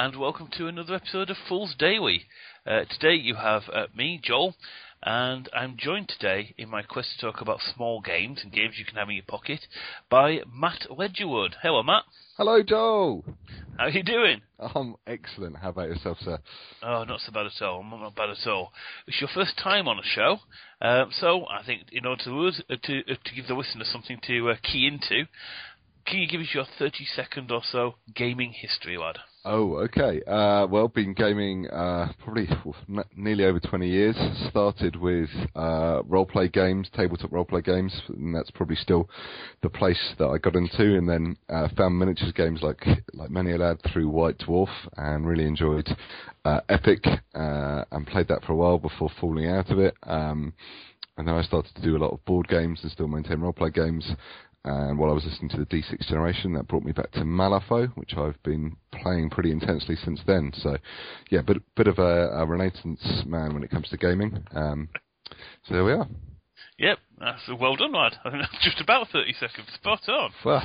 and welcome to another episode of Fool's Daily. Today you have me, Joel, and I'm joined today in my quest to talk about small games and games you can have in your pocket by Matt Ledgerwood. Hello, Matt. Hello, Joel. How are you doing? I'm excellent. How about yourself, sir? Oh, not so bad at all. I'm not bad at all. It's your first time on a show, so I think in order to give the listener something to key into, can you give us your 30-second or so gaming history, lad? Oh, okay. Well, been gaming probably nearly over 20 years. Started with role-play games, tabletop role-play games, and that's probably still the place that I got into. And then found miniatures games like many a lad through White Dwarf, and really enjoyed Epic, and played that for a while before falling out of it. And then I started to do a lot of board games and still maintain role-play games. And while I was listening to the D6 generation, that brought me back to Malifaux, which I've been playing pretty intensely since then. So, yeah, bit of a Renaissance man when it comes to gaming. So there we are. Yep, that's well done, lad. I think that's just about 30 seconds. Spot on. Well,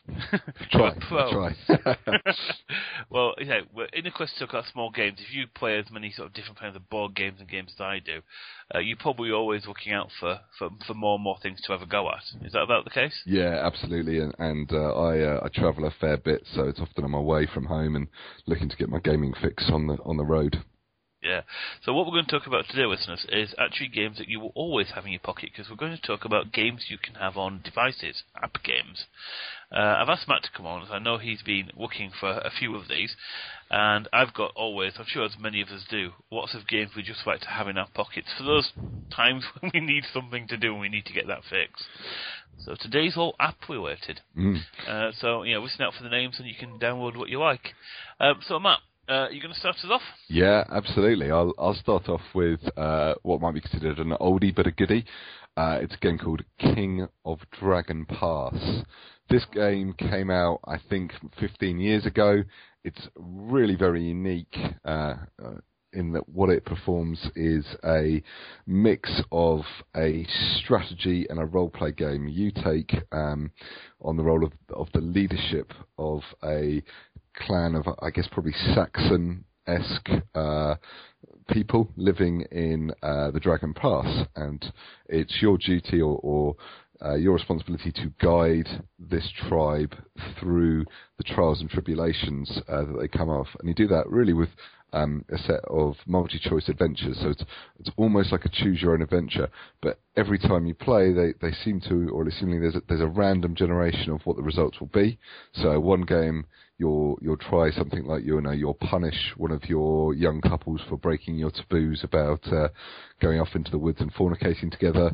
try. Well, yeah, in the quest to talk about small games, if you play as many sort of different kinds of board games and games as I do, you're probably always looking out for more and more things to have a go at. Is that about the case? Yeah, absolutely. And I travel a fair bit, so it's often on my way from home and looking to get my gaming fix on the road. Yeah. So what we're going to talk about today, listeners, is actually games that you will always have in your pocket, because we're going to talk about games you can have on devices, app games. I've asked Matt to come on, as I know he's been looking for a few of these, and I've got always, I'm sure as many of us do, lots of games we just like to have in our pockets for those times when we need something to do and we need to get that fix. So today's all app-related. So, listen out for the names and you can download what you like. So, Matt, you going to start us off? Yeah, absolutely. I'll start off with what might be considered an oldie but a goodie. It's a game called King of Dragon Pass. This game came out, I think, 15 years ago. It's really very unique in that what it performs is a mix of a strategy and a role-play game. You take on the role of the leadership of a clan of, I guess, probably Saxon-esque people living in the Dragon Pass, and it's your duty or your responsibility to guide this tribe through the trials and tribulations that they come off. And you do that really with a set of multi-choice adventures. So it's almost like a choose-your-own-adventure. But every time you play, they seem to, or seemingly there's a random generation of what the results will be. So one game, you'll try something like you'll punish one of your young couples for breaking your taboos about going off into the woods and fornicating together,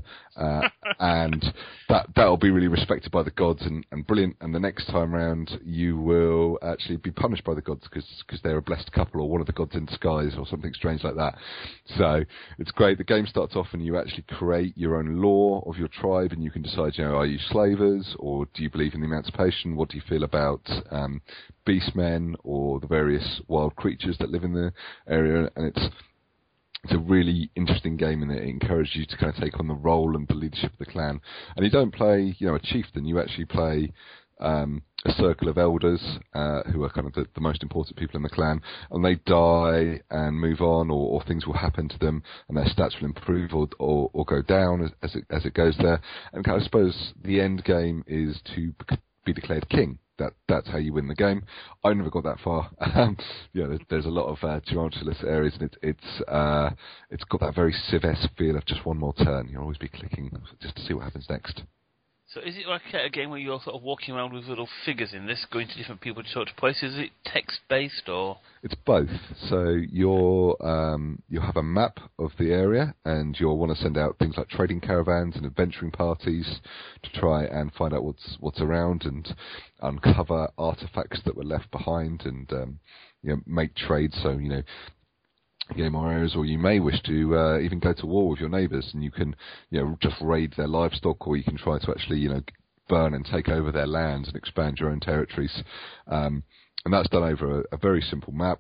and that'll be really respected by the gods and brilliant. And the next time round, you will actually be punished by the gods because they're a blessed couple or one of the gods in disguise or something strange like that. So it's great. The game starts off and you actually create your own law of your tribe, and you can decide, are you slavers or do you believe in the emancipation? What do you feel about beastmen or the various wild creatures that live in the area? And it's a really interesting game, and it encourages you to kind of take on the role and the leadership of the clan. And you don't play, a chieftain. You actually play a circle of elders who are kind of the most important people in the clan, and they die and move on, or things will happen to them, and their stats will improve or go down as it goes there. And I suppose the end game is to be declared king. That's how you win the game. I never got that far. There's a lot of tumultuous areas, and it's got that very Civ-esque feel of just one more turn. You'll always be clicking just to see what happens next. So is it like a game where you're sort of walking around with little figures in this, going to different people to talk to places? Is it text-based or...? It's both. So you have a map of the area, and you'll want to send out things like trading caravans and adventuring parties to try and find out what's around and uncover artifacts that were left behind, and make trades. So gain more areas, or you may wish to even go to war with your neighbours, and you can just raid their livestock, or you can try to actually burn and take over their lands and expand your own territories. And that's done over a very simple map.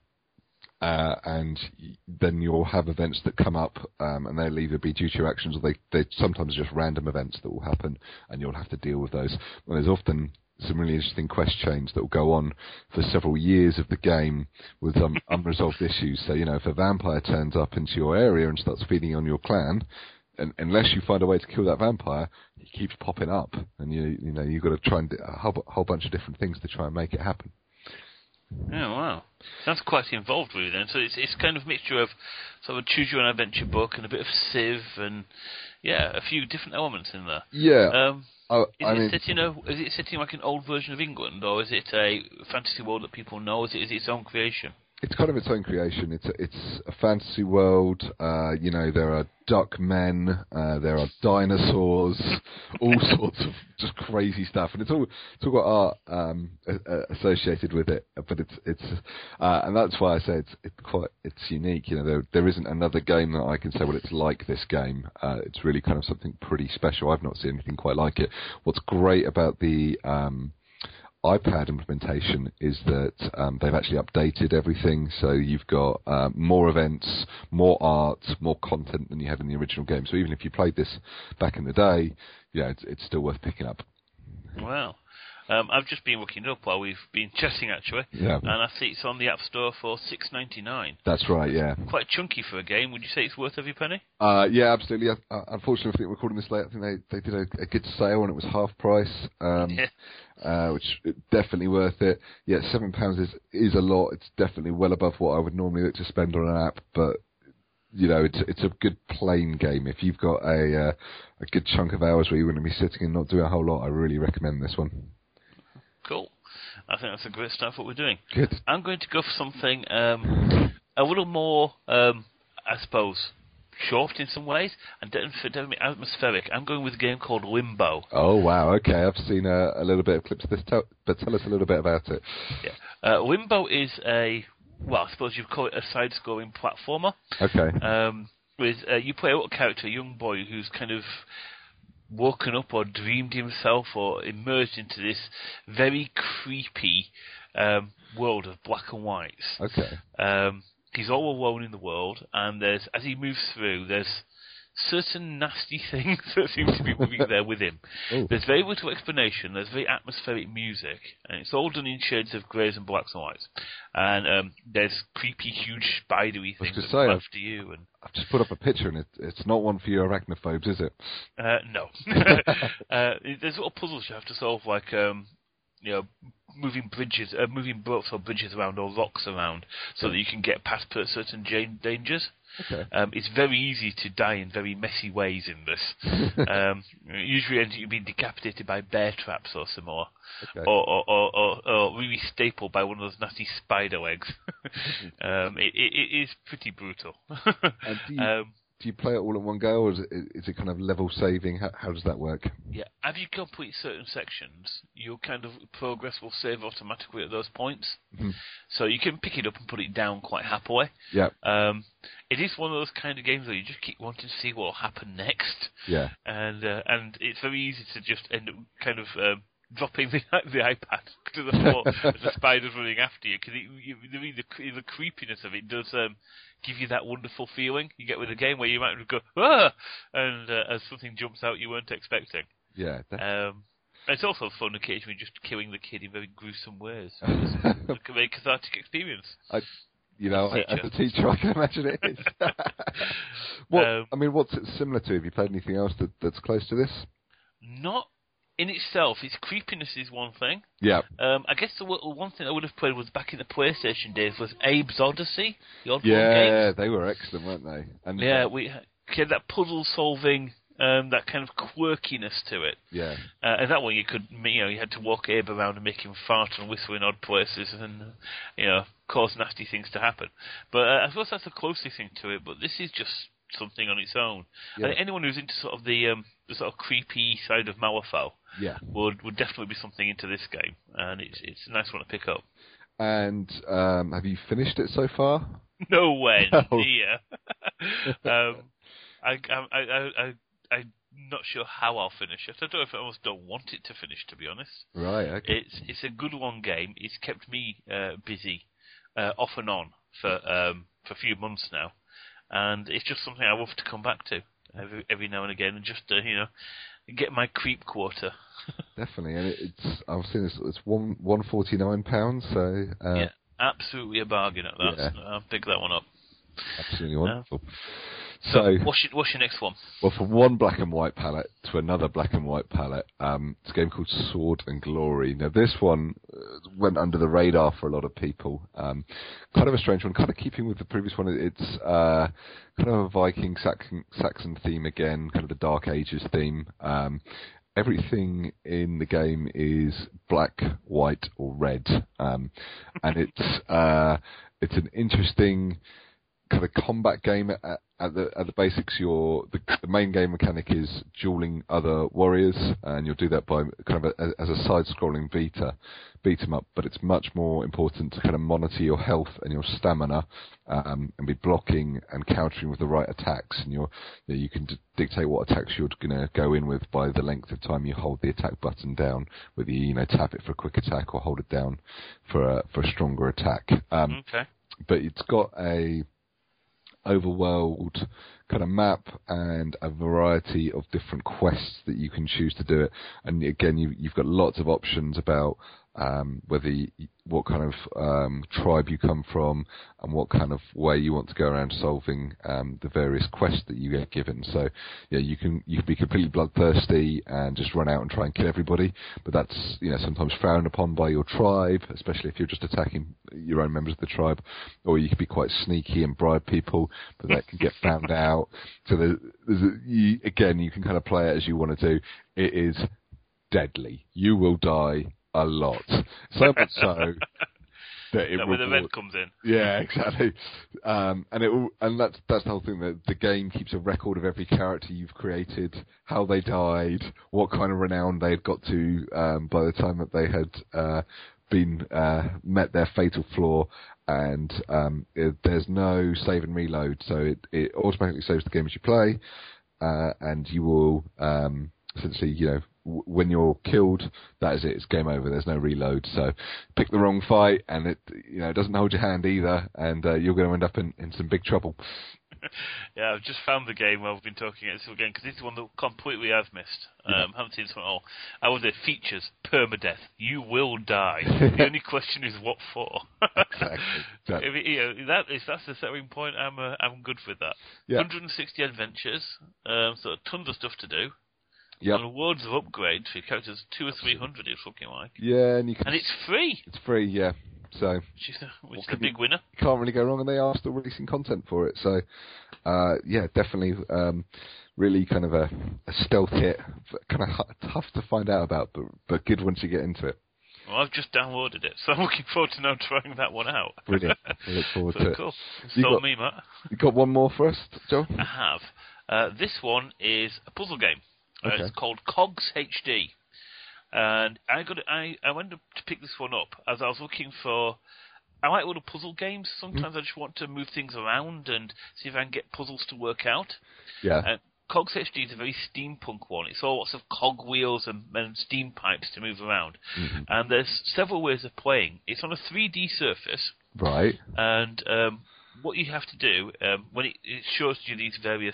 And then you'll have events that come up, and they'll either be due to your actions, or they sometimes just random events that will happen, and you'll have to deal with those. And there's often some really interesting quest chains that will go on for several years of the game with unresolved issues. So, if a vampire turns up into your area and starts feeding on your clan, and unless you find a way to kill that vampire, he keeps popping up, and you've got to try and do a whole bunch of different things to try and make it happen. Oh, wow. Sounds quite involved, really, then. So it's kind of a mixture of sort of a choose-your-own-adventure book and a bit of Civ and, a few different elements in there. Yeah. Is it set in like an old version of England, or is it a fantasy world that people know? Is it its own creation? It's kind of its own creation. It's a fantasy world. There are duck men, there are dinosaurs, all sorts of just crazy stuff, and it's all got art associated with it. But it's and that's why I say it's unique. There isn't another game that I can say, well, it's like this game. It's really kind of something pretty special. I've not seen anything quite like it. What's great about the iPad implementation is that they've actually updated everything, so you've got more events, more art, more content than you had in the original game. So even if you played this back in the day, it's still worth picking up. Wow. I've just been looking it up while we've been chatting, actually, and I see it's on the App Store for $6.99. That's right, yeah. Quite chunky for a game. Would you say it's worth every penny? Yeah, absolutely. Unfortunately, I think recording this late, I think they did a good sale and it was half price, which definitely worth it. Yeah, £7 is a lot. It's definitely well above what I would normally look to spend on an app, but it's a good plain game. If you've got a good chunk of hours where you're going to be sitting and not doing a whole lot, I really recommend this one. Cool. I think that's a great start for what we're doing. Good. I'm going to go for something a little more, I suppose, short in some ways, and definitely atmospheric. I'm going with a game called Limbo. Oh, wow. Okay, I've seen a little bit of clips of this, but tell us a little bit about it. Yeah. Limbo is I suppose you'd call it a side-scrolling platformer. Okay. You play a little character, a young boy who's kind of woken up or dreamed himself or emerged into this very creepy world of black and whites. Okay. He's all alone in the world, and as he moves through, there's certain nasty things that seem to be moving there with him. Ooh. There's very little explanation. There's very atmospheric music, and it's all done in shades of greys and blacks and whites. And there's creepy, huge, spidery things that come after you. And I've just put up a picture, and it's not one for your arachnophobes, is it? No. There's little puzzles you have to solve, like moving boats or bridges around or rocks around, so that you can get past certain dangers. Okay. It's very easy to die in very messy ways in this. Usually ends up being decapitated by bear traps or similar, or really stapled by one of those nasty spider legs. It is pretty brutal. And do you play it all in one go, or is it kind of level saving? How does that work? Yeah, as you complete certain sections, your kind of progress will save automatically at those points. Mm-hmm. So you can pick it up and put it down quite happily. Yeah. It is one of those kind of games where you just keep wanting to see what will happen next. Yeah. And it's very easy to just end up kind of dropping the iPad to the floor as the spider's running after you, because the creepiness of it does give you that wonderful feeling you get with a game where you might go, ah! And as something jumps out you weren't expecting. Yeah. It's also fun occasionally just killing the kid in very gruesome ways. It's a very cathartic experience. As a teacher, I can imagine it is. What's it similar to? Have you played anything else that's close to this? Not in itself. Its creepiness is one thing. Yeah. I guess the one thing I would have played was back in the PlayStation days was Abe's Odyssey. The Oddworld games. They were excellent, weren't they? And we had that puzzle solving. That kind of quirkiness to it. Yeah. And that one you had to walk Abe around and make him fart and whistle in odd places and, cause nasty things to happen. But I suppose that's the closest thing to it, but this is just something on its own. Yeah. I think anyone who's into sort of the sort of creepy side of Malifaux would definitely be something into this game, and it's a nice one to pick up. And have you finished it so far? No way, dear. I'm not sure how I'll finish it. I don't know if I almost don't want it to finish, to be honest. Right, okay. It's a good long game. It's kept me busy off and on for a few months now, and it's just something I love to come back to every now and again, and just get my creep quota. Definitely, and it's I've seen it's £149, so yeah, absolutely a bargain at that. Yeah. So I'll pick that one up. Absolutely wonderful. So what's your next one? Well, from one black and white palette to another black and white palette, it's a game called Sword and Glory. Now, this one went under the radar for a lot of people. Kind of a strange one, kind of keeping with the previous one. It's kind of a Viking Saxon theme again, kind of the Dark Ages theme. Everything in the game is black, white, or red, and it's an interesting kind of combat game at the basics. The main game mechanic is dueling other warriors, and you'll do that by kind of as a side-scrolling beat 'em up. But it's much more important to kind of monitor your health and your stamina, and be blocking and countering with the right attacks. And you can dictate what attacks you're going to go in with by the length of time you hold the attack button down, whether you tap it for a quick attack or hold it down for a stronger attack. Okay. But it's got a overworld kind of map and a variety of different quests that you can choose to do it. And again, you've got lots of options about what kind of tribe you come from and what kind of way you want to go around solving the various quests that you get given. So yeah, you can be completely bloodthirsty and just run out and try and kill everybody, but that's sometimes frowned upon by your tribe, especially if you're just attacking your own members of the tribe. Or you can be quite sneaky and bribe people, but that can get found out. So you can kind of play it as you want to do. It is deadly. You will die a lot. So much so that where the red comes in. Yeah, exactly. And that's the whole thing. That the game keeps a record of every character you've created, how they died, what kind of renown they'd got to by the time that they had met their fatal flaw. And there's no save and reload, so it automatically saves the game as you play, and you will essentially, when you're killed, that is it. It's game over. There's no reload. So pick the wrong fight, and it doesn't hold your hand either, and you're going to end up in some big trouble. Yeah, I've just found the game where we've been talking about this again, because this is one that completely I've missed. Haven't seen this one at all. I was there. Features permadeath. You will die. The only question is what for. Exactly. If that's the selling point, I'm good with that. Yeah. 160 adventures, so tons of stuff to do. Yep. And loads of upgrades for your characters, 200 or 300 it's looking like. Yeah, and it's free. It's free, yeah. So which is the big winner. You can't really go wrong, and they are still releasing content for it. So yeah, definitely really kind of a stealth hit, kind of tough to find out about, but good once you get into it. Well, I've just downloaded it, so I'm looking forward to now trying that one out. Brilliant. I look forward to it. Cool. Sold me, Matt. You got one more for us, Joe? I have. This one is a puzzle game. Okay. It's called Cogs HD. And I went to pick this one up as I was looking for. I like little puzzle games. Sometimes I just want to move things around and see if I can get puzzles to work out. Yeah. And Cogs HD is a very steampunk one. It's all lots of cog wheels and steam pipes to move around. Mm-hmm. And there's several ways of playing. It's on a 3D surface. Right. And what you have to do when it shows you these various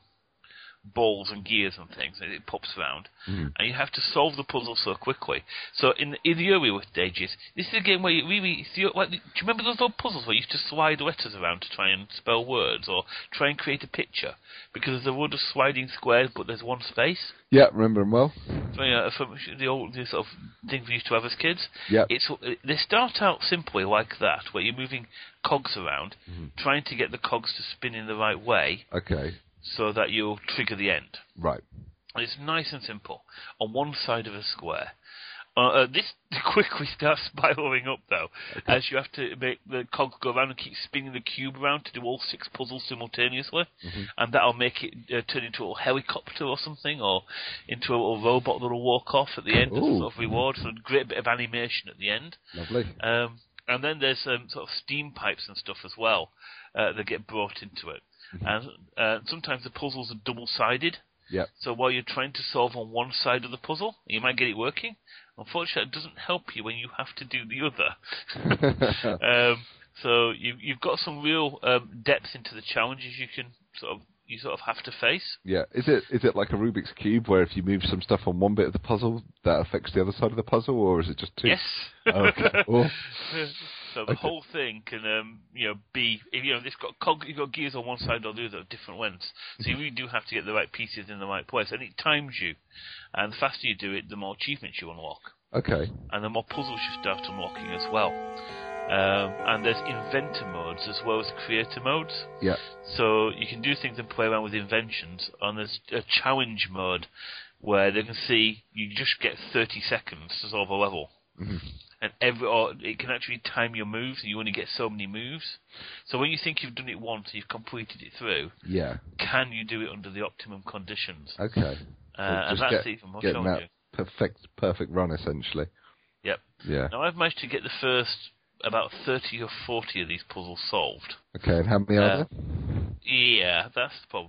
balls and gears and things, and it pops around, and you have to solve the puzzle so quickly. So in the earlier stages, this is a game where you really do you remember those old puzzles where you used to slide letters around to try and spell words or try and create a picture because there's a road of sliding squares but there's one space? Yeah, remember them well. So from the old sort of things we used to have as kids. Yeah. They start out simply like that, where you're moving cogs around, trying to get the cogs to spin in the right way. Okay. So that you'll trigger the end. Right. And it's nice and simple. On one side of a square. This quickly starts spiraling up, though, as you have to make the cogs go around and keep spinning the cube around to do all 6 puzzles simultaneously. Mm-hmm. And that'll make it turn into a little helicopter or something, or into a little robot that'll walk off at the end as sort of reward. So a great bit of animation at the end. Lovely. And then there's sort of steam pipes and stuff as well that get brought into it. And sometimes the puzzles are double-sided. Yep. So while you're trying to solve on one side of the puzzle, you might get it working. Unfortunately, it doesn't help you when you have to do the other. So you've got some real depth into the challenges you can sort of you sort of have to face. Yeah. Is it like a Rubik's Cube where if you move some stuff on one bit of the puzzle, that affects the other side of the puzzle, or is it just two? Yes. Oh, okay. Well, so the whole thing can, be, it's you've got gears on one side or the other at different lengths. So you really do have to get the right pieces in the right place, and it times you. And the faster you do it, the more achievements you unlock. Okay. And the more puzzles you start unlocking as well. And there's inventor modes as well as creator modes. Yeah. So you can do things and play around with inventions. And there's a challenge mode where they can see you just get 30 seconds to solve a level. Mm-hmm. And it can actually time your moves, and you only get so many moves. So when you think you've done it once, you've completed it through. Yeah. Can you do it under the optimum conditions? Okay. And that's even more challenging. Perfect run, essentially. Yep. Yeah. Now I've managed to get the first about 30 or 40 of these puzzles solved. Okay, and how many are there? Yeah, that's the problem.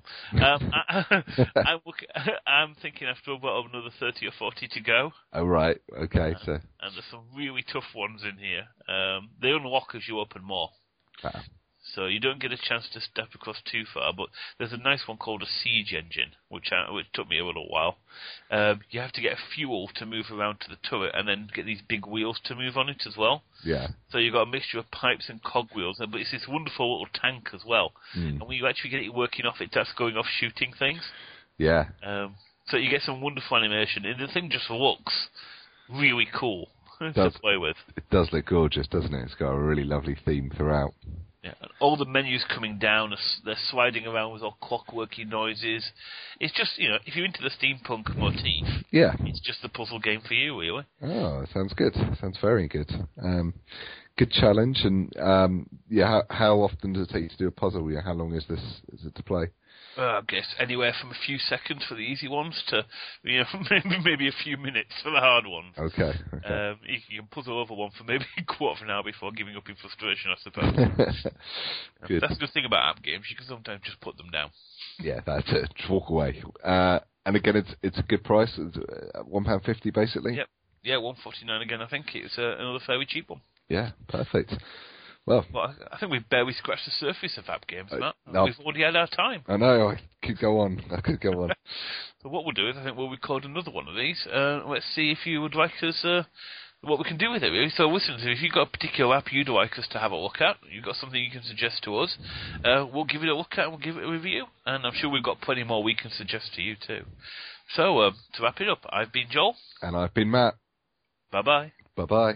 I'm thinking after about another 30 or 40 to go. Oh, right. Okay, so... And there's some really tough ones in here. They unlock as you open more. Ah. So you don't get a chance to step across too far, but there's a nice one called a siege engine, which took me a little while. You have to get fuel to move around to the turret, and then get these big wheels to move on it as well. Yeah. So you've got a mixture of pipes and cogwheels, but it's this wonderful little tank as well. And when you actually get it working off, it starts going off shooting things. Yeah. So you get some wonderful animation, and the thing just looks really cool to play with. It does look gorgeous, doesn't it? It's got a really lovely theme throughout. Yeah, and all the menus coming down, they're sliding around with all clockworky noises. It's just, if you're into the steampunk motif, yeah, it's just the puzzle game for you, really. Oh, sounds good. Sounds very good. Good challenge, and how often does it take you to do a puzzle? How long is it to play? I guess anywhere from a few seconds for the easy ones to, maybe a few minutes for the hard ones. Okay. You can puzzle over one for maybe a quarter of an hour before giving up in frustration, I suppose. Good. That's the good thing about app games. You can sometimes just put them down. Yeah, that's it. Just walk away. And again, it's a good price. It's £1.50 basically. Yep. Yeah, $1.49 again. I think it's another fairly cheap one. Yeah, perfect. Well, I think we've barely scratched the surface of app games, Matt. No. We've already had our time. I know. I could go on. So what we'll do is, I think we'll record another one of these. Let's see if you would like us, what we can do with it, really. So listen, if you've got a particular app you'd like us to have a look at, you've got something you can suggest to us, we'll give it a look at and we'll give it a review. And I'm sure we've got plenty more we can suggest to you, too. So, to wrap it up, I've been Joel. And I've been Matt. Bye-bye. Bye-bye.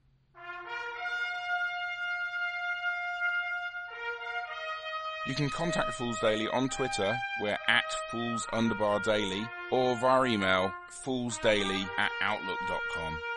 You can contact Fools Daily on Twitter, we're @Fools_Daily, or via email, foolsdaily@outlook.com.